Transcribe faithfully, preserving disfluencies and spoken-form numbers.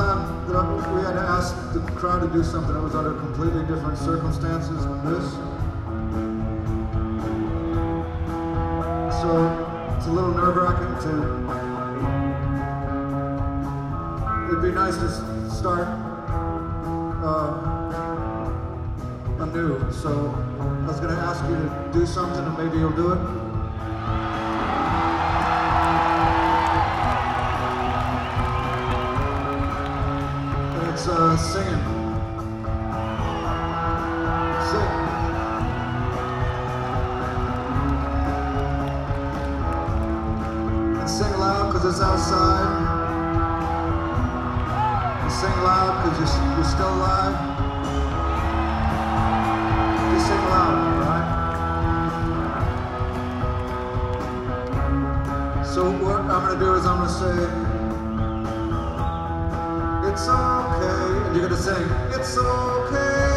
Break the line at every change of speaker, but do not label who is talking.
time that I, we had to ask the crowd to do something that was under completely different circumstances than this. So it's a little nerve-wracking to. It'd be nice to start uh, anew. So I was going to ask you to do something, and maybe you'll do it. It's uh, singing. Sing. And sing loud because it's outside. And sing loud because you're, you're still alive. Just sing loud, alright? So what I'm going to do is I'm going to say, it's okay, and you're gonna sing, it's okay.